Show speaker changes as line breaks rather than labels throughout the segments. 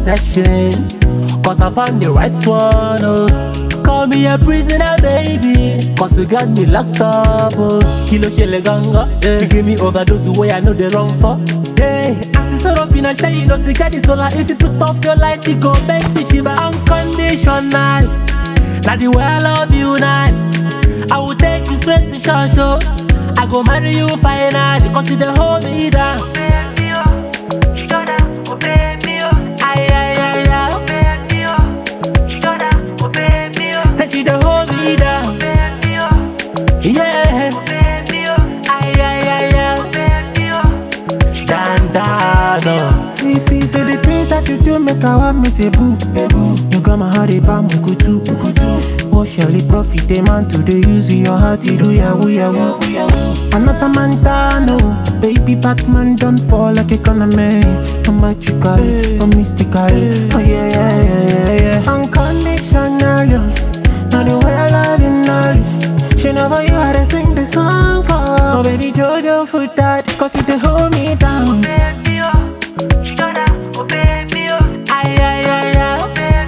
possession. Cause I found the right one, oh. Call me a prisoner, baby. Cause you got me locked up, oh. Kilo shele ganga, yeah. She give me overdose the way I know they wrong for. Hey, acting so rough in a shy, you know, she got the solar. If you put off your light, you go make me shiver. Unconditional. Now the way I love you now, I will take you straight to church, oh. I go marry you finally, cause you dey hold me down. Ay, ay, ay, ay. Say she dey hold me down. Yeah. Ay, ay, ay, ay. Dan, dan, oh.
See, say the things that you do make I want me say boo, hey boo. You got my heart about mukutu. What shall it profit a man to the use your heart to do yahoo yahoo? Another man no, baby Batman don't fall like a economy. I'm magical, I'm mystical. Oh yeah. Unconditional, now the way I love you now. She never you had to sing the song for. Oh baby Jojo for that, cause you they hold me down.
Ay, ay, ay, ay.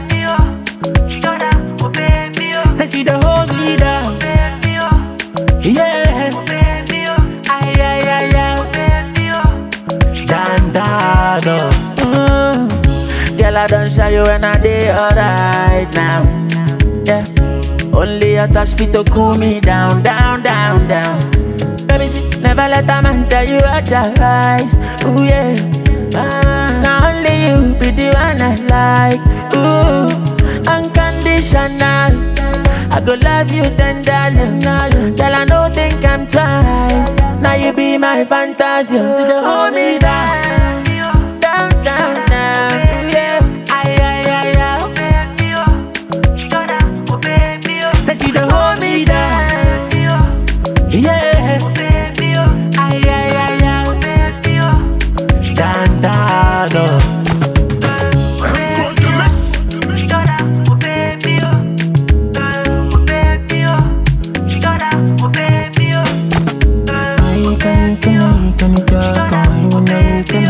Say she dey hold me down. Yeah. Ay, ay, ay, ay. Dan, dan, oh.
Girl, I don't show you when I day alright now. Yeah. Only a touch fit to cool me down. Baby, see, never let a man tell you otherwise. Ooh, yeah. Now only you be the one I like. Ooh, unconditional. I go love you tenderly. Girl, I don't think I'm twice. Now you be my fantasy. You dey hold me down. Yeah.
Ay, ay, ay, ay. Say she dey hold me down. Yeah. Ay, ay, ay, ay. Dan, dan, oh.
Can you talk? I wanna